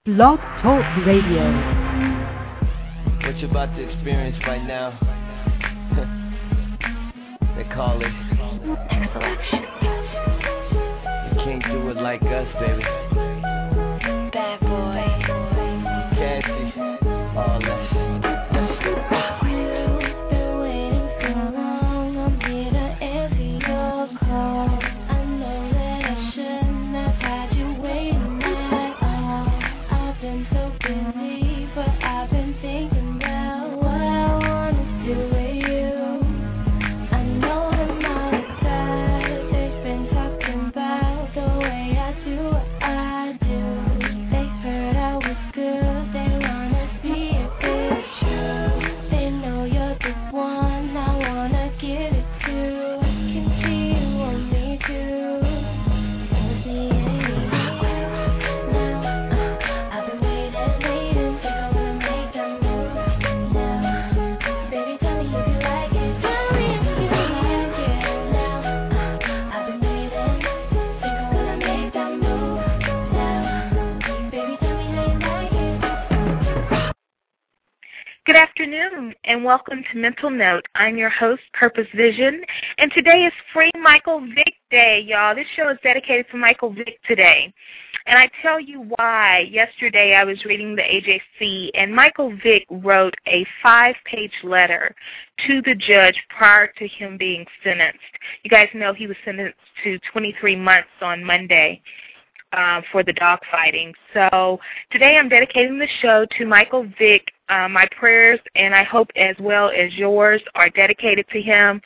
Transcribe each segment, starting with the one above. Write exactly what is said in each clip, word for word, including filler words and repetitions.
Blog Talk Radio. What you're about to experience right now, they call it explosion. You can't do it like us, baby. Bad boy. Cassie, all that. Good afternoon and welcome to Mental Note. I'm your host, Purpose Vision, and today is Free Michael Vick Day, y'all. This show is dedicated to Michael Vick today. And I tell you why. Yesterday I was reading the A J C, and Michael Vick wrote a five-page letter to the judge prior to him being sentenced. You guys know he was sentenced to twenty-three months on Monday. Uh, for the dogfighting. So today I'm dedicating the show to Michael Vick. Uh, my prayers, and I hope as well as yours, are dedicated to him.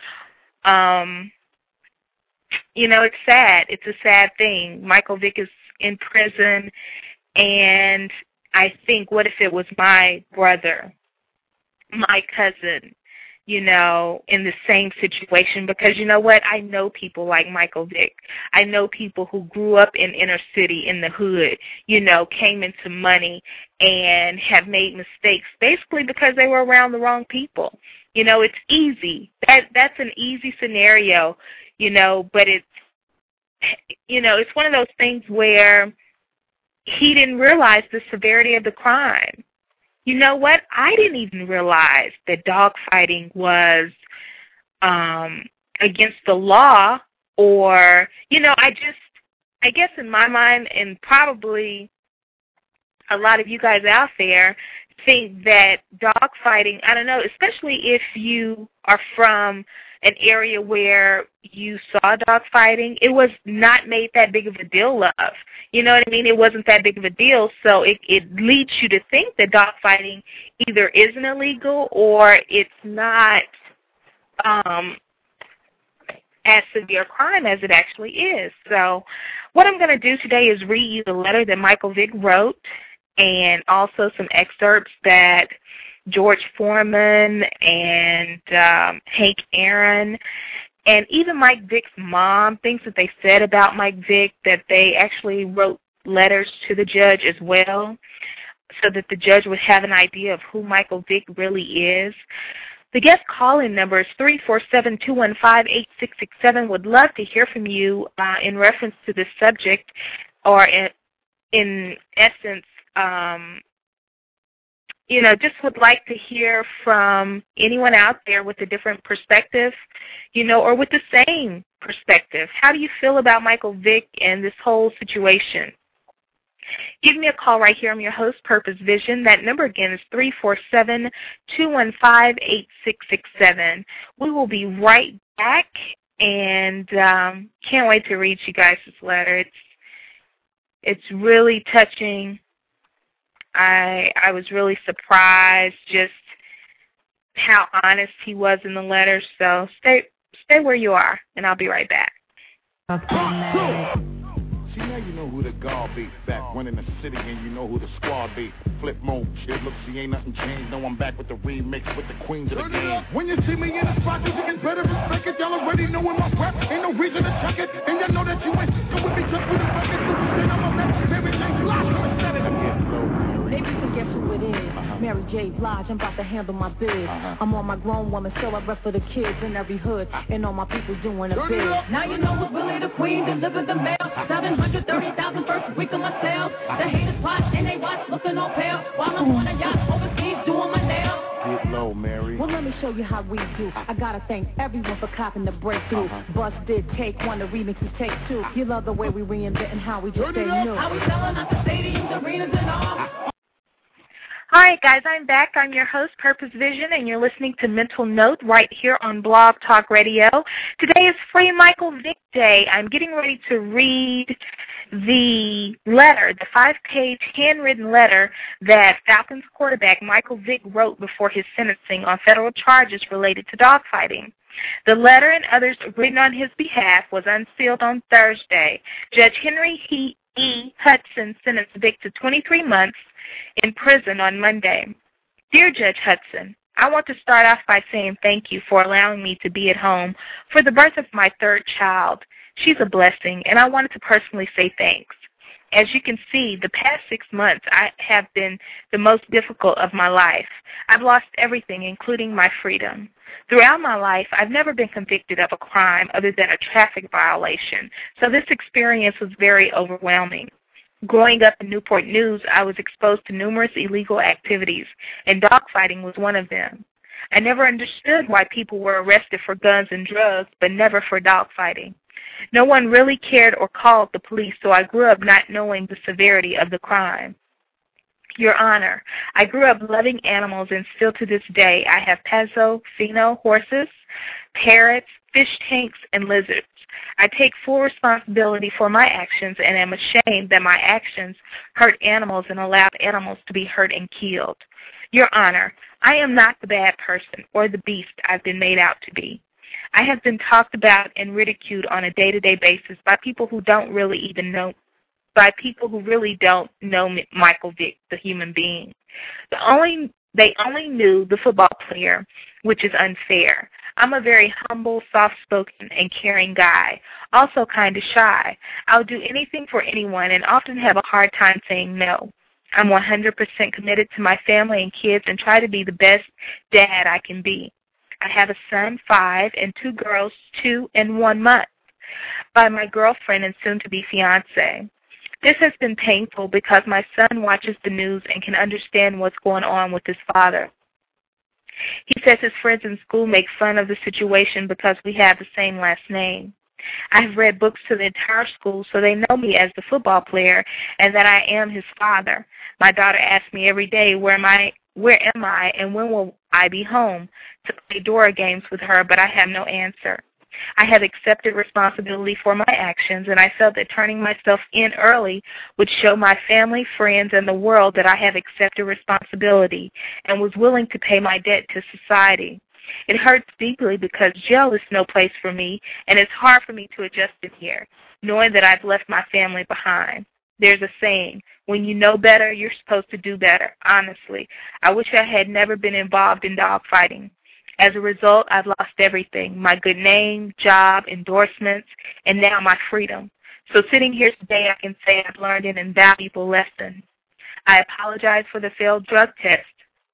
Um, you know, it's sad. It's a sad thing. Michael Vick is in prison, and I think, what if it was my brother, my cousin, you know, in the same situation? Because you know what? I know people like Michael Vick. I know people who grew up in inner city, in the hood, you know, came into money and have made mistakes basically because they were around the wrong people. You know, it's easy. That That's an easy scenario, you know, but it's, you know, it's one of those things where he didn't realize the severity of the crime. You know what? I didn't even realize that dogfighting was um, against the law, or, you know, I just, I guess in my mind, and probably a lot of you guys out there, think that dogfighting, I don't know, especially if you are from an area where you saw dogfighting, it was not made that big of a deal of. You know what I mean? It wasn't that big of a deal, so it, it leads you to think that dogfighting either isn't illegal or it's not um, as severe a crime as it actually is. So what I'm going to do today is read you the letter that Michael Vick wrote, and also some excerpts that George Foreman and um, Hank Aaron and even Mike Vick's mom, things that they said about Mike Vick, that they actually wrote letters to the judge as well, so that the judge would have an idea of who Michael Vick really is. The guest call-in number is three four seven, two one five, eight six six seven. Would love to hear from you uh, in reference to this subject, or in, in essence, um, you know, just would like to hear from anyone out there with a different perspective, you know, or with the same perspective. How do you feel about Michael Vick and this whole situation? Give me a call right here. I'm your host, Purpose Vision. That number again is three four seven, two one five, eight six six seven. We will be right back, and um, can't wait to read you guys this letter. It's, it's really touching. I I was really surprised just how honest he was in the letter. So stay stay where you are, and I'll be right back. See, now you know who the guard be. Back one in the city, and you know who the squad be. Flip mode, shit, look, see, ain't nothing changed. No, I'm back with the remix with the queens of the game. When you see me in the spot, you can better respect it. Y'all already knowin' my rap, ain't no reason to check it. And y'all know that you ain't good with me just with the record. So we say I'm a man, everything's lost, I'm a set it. Maybe you can guess who it is. Uh-huh. Mary J. Blige, I'm about to handle my biz. Uh-huh. I'm on my grown woman, so I rep for the kids in every hood, and all my people doing a biz. Now you know who's really the queen, deliver the mail. seven hundred thirty thousand first week of my sales. The haters watch and they watch, looking all pale, while I'm on a yacht overseas doing my nails. Get low, Mary. Well, let me show you how we do. I gotta thank everyone for copping the breakthrough. Uh-huh. Bust did take one, the remix is take two. You love the way we reinvent and how we just stay new. How we selling out the stadiums, arenas, and all. All right, guys, I'm back. I'm your host, Purpose Vision, and you're listening to Mental Note right here on Blog Talk Radio. Today is Free Michael Vick Day. I'm getting ready to read the letter, the five-page handwritten letter that Falcons quarterback Michael Vick wrote before his sentencing on federal charges related to dogfighting. The letter and others written on his behalf was unsealed on Thursday. Judge Henry E. Hudson sentenced Vick to twenty-three months in prison on Monday. Dear Judge Hudson, I want to start off by saying thank you for allowing me to be at home for the birth of my third child. She's a blessing, and I wanted to personally say thanks. As you can see, the past six months I have been the most difficult of my life. I've lost everything, including my freedom. Throughout my life, I've never been convicted of a crime other than a traffic violation, so this experience was very overwhelming. Growing up in Newport News, I was exposed to numerous illegal activities, and dogfighting was one of them. I never understood why people were arrested for guns and drugs, but never for dogfighting. No one really cared or called the police, so I grew up not knowing the severity of the crime. Your Honor, I grew up loving animals, and still to this day I have Paso Fino horses, parrots, fish tanks, and lizards. I take full responsibility for my actions and am ashamed that my actions hurt animals and allowed animals to be hurt and killed. Your Honor, I am not the bad person or the beast I've been made out to be. I have been talked about and ridiculed on a day-to-day basis by people who don't really even know, by people who really don't know Michael Vick, the human being. The only They only knew the football player, which is unfair. I'm a very humble, soft-spoken, and caring guy, also kind of shy. I'll do anything for anyone and often have a hard time saying no. I'm one hundred percent committed to my family and kids and try to be the best dad I can be. I have a son, five, and two girls, two and one month, by my girlfriend and soon-to-be fiancé. This has been painful because my son watches the news and can understand what's going on with his father. He says his friends in school make fun of the situation because we have the same last name. I have read books to the entire school so they know me as the football player and that I am his father. My daughter asks me every day, where am I, where am I and when will I be home to play Dora games with her, but I have no answer. I have accepted responsibility for my actions, and I felt that turning myself in early would show my family, friends, and the world that I have accepted responsibility and was willing to pay my debt to society. It hurts deeply because jail is no place for me, and it's hard for me to adjust in here, knowing that I've left my family behind. There's a saying, when you know better, you're supposed to do better. Honestly, I wish I had never been involved in dogfighting. As a result, I've lost everything, my good name, job, endorsements, and now my freedom. So sitting here today, I can say I've learned an invaluable lesson. I apologize for the failed drug test.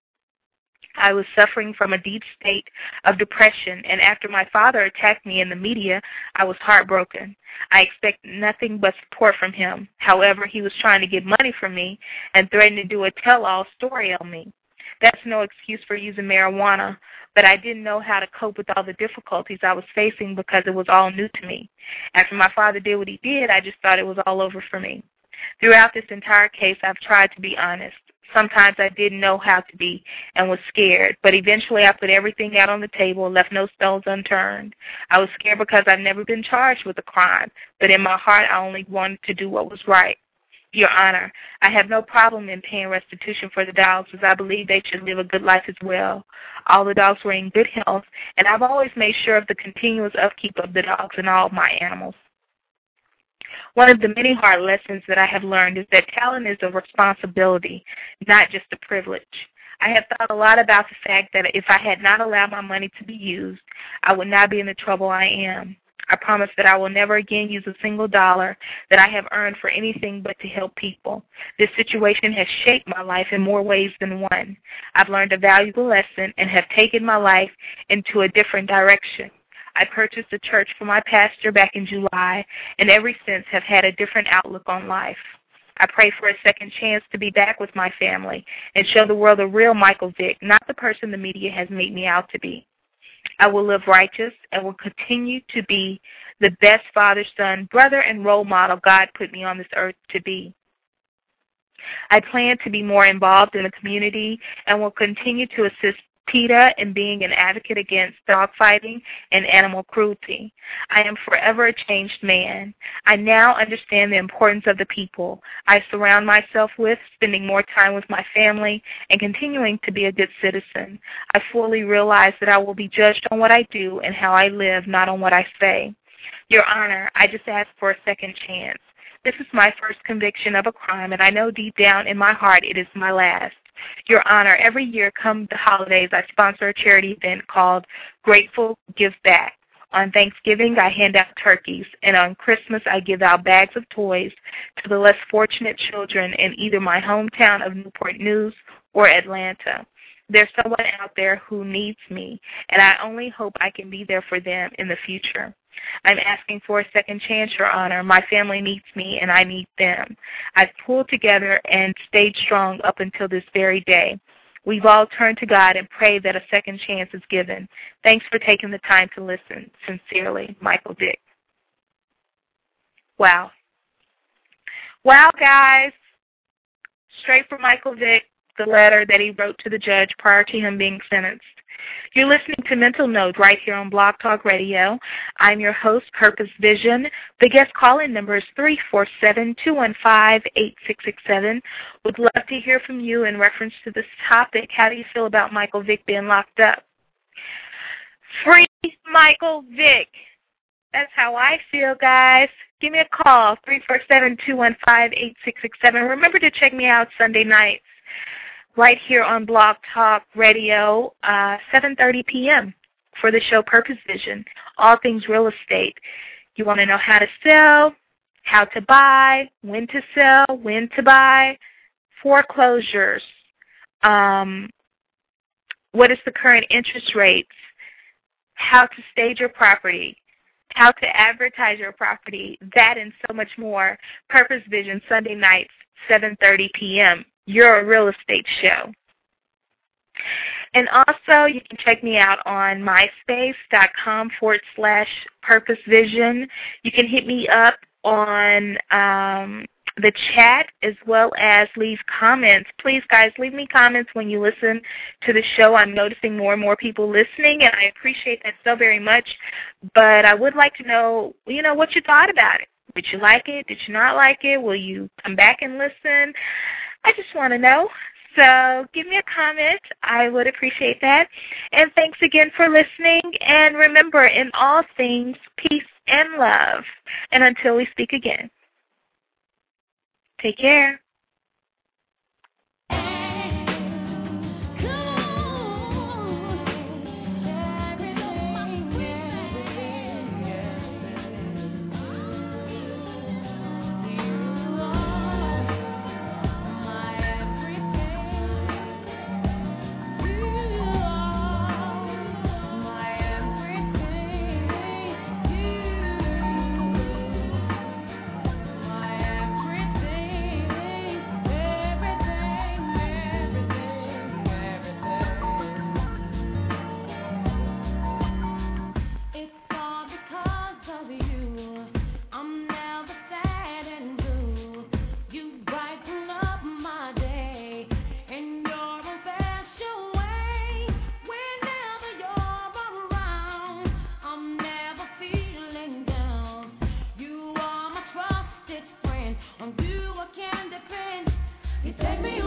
I was suffering from a deep state of depression, and after my father attacked me in the media, I was heartbroken. I expected nothing but support from him. However, he was trying to get money from me and threatened to do a tell-all story on me. That's no excuse for using marijuana, but I didn't know how to cope with all the difficulties I was facing because it was all new to me. After my father did what he did, I just thought it was all over for me. Throughout this entire case, I've tried to be honest. Sometimes I didn't know how to be and was scared, but eventually I put everything out on the table and left no stones unturned. I was scared because I've never been charged with a crime, but in my heart I only wanted to do what was right. Your Honor, I have no problem in paying restitution for the dogs, as I believe they should live a good life as well. All the dogs were in good health, and I've always made sure of the continuous upkeep of the dogs and all of my animals. One of the many hard lessons that I have learned is that talent is a responsibility, not just a privilege. I have thought a lot about the fact that if I had not allowed my money to be used, I would not be in the trouble I am. I promise that I will never again use a single dollar that I have earned for anything but to help people. This situation has shaped my life in more ways than one. I've learned a valuable lesson and have taken my life into a different direction. I purchased a church for my pastor back in July, and ever since have had a different outlook on life. I pray for a second chance to be back with my family and show the world the real Michael Vick, not the person the media has made me out to be. I will live righteous and will continue to be the best father, son, brother, and role model God put me on this earth to be. I plan to be more involved in the community and will continue to assist PETA in being an advocate against dogfighting and animal cruelty. I am forever a changed man. I now understand the importance of the people I surround myself with, spending more time with my family, and continuing to be a good citizen. I fully realize that I will be judged on what I do and how I live, not on what I say. Your Honor, I just ask for a second chance. This is my first conviction of a crime, and I know deep down in my heart it is my last. Your Honor, every year come the holidays, I sponsor a charity event called Grateful Give Back. On Thanksgiving, I hand out turkeys, and on Christmas, I give out bags of toys to the less fortunate children in either my hometown of Newport News or Atlanta. There's someone out there who needs me, and I only hope I can be there for them in the future. I'm asking for a second chance, Your Honor. My family needs me, and I need them. I've pulled together and stayed strong up until this very day. We've all turned to God and prayed that a second chance is given. Thanks for taking the time to listen. Sincerely, Michael Vick. Wow. Wow, guys. Straight from Michael Vick, the letter that he wrote to the judge prior to him being sentenced. You're listening to Mental Note right here on Blog Talk Radio. I'm your host, Purpose Vision. The guest call-in number is three four seven, two one five, eight six six seven. Would love to hear from you in reference to this topic. How do you feel about Michael Vick being locked up? Free Michael Vick. That's how I feel, guys. Give me a call, three four seven, two one five, eight six six seven. Remember to check me out Sunday nights right here on Blog Talk Radio, uh, seven thirty p.m. for the show Purpose Vision, all things real estate. You want to know how to sell, how to buy, when to sell, when to buy, foreclosures, um, what is the current interest rates, how to stage your property, how to advertise your property, that and so much more. Purpose Vision, Sunday nights, seven thirty p.m. You're a real estate show. And also, you can check me out on myspace.com forward slash Purpose Vision. You can hit me up on um, the chat as well as leave comments. Please, guys, leave me comments when you listen to the show. I'm noticing more and more people listening, and I appreciate that so very much. But I would like to know, you know, what you thought about it. Did you like it? Did you not like it? Will you come back and listen? I just want to know. So give me a comment. I would appreciate that. And thanks again for listening. And remember, in all things, peace and love. And until we speak again, take care. Take me